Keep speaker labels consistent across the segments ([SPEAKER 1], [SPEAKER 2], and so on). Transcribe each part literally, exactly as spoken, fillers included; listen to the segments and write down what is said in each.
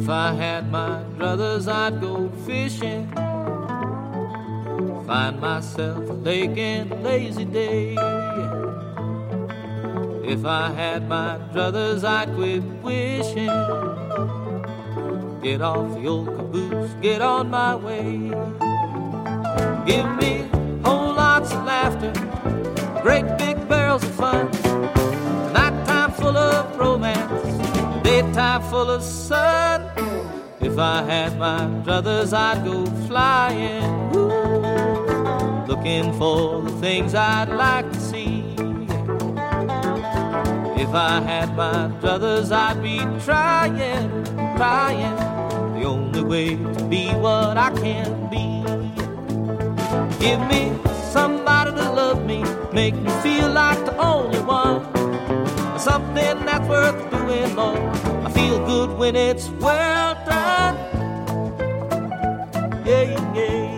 [SPEAKER 1] I had my druthers, I'd go fishing, find myself a lake in a lazy day. If I had my druthers, I'd quit wishing, get off the old caboose, get on my way. Give me whole lots of laughter, great big barrels of fun, nighttime full of romance, daytime full of sun. If I had my druthers, I'd go flying, ooh, looking for the things I'd like to see. If I had my druthers, I'd be trying, trying, the only way to be what I can be. Give me somebody to love me, make me feel like the only one, something that's worth doing, Lord. I feel good when it's well done. Yeah, yeah.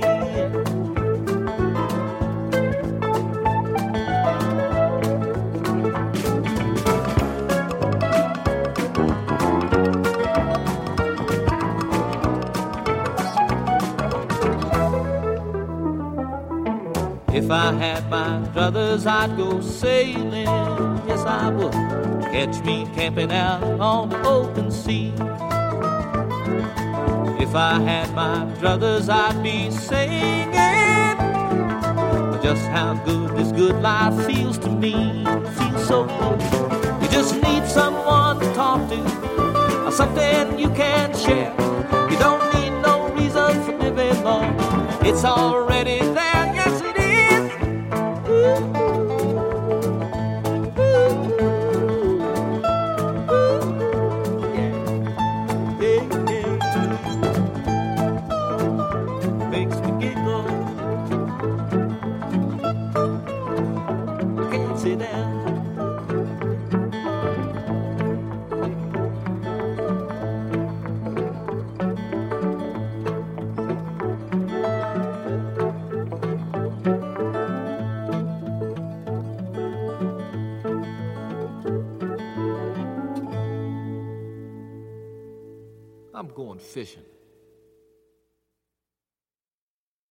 [SPEAKER 1] If I had my druthers, I'd go sailing, yes I would. Catch me camping out on the open sea. If I had my druthers, I'd be singing just how good this good life feels to me. It feels so good. You just need someone to talk to, or something you can share. You don't need no reason for living long, it's already there, yes it is. I'm going fishing.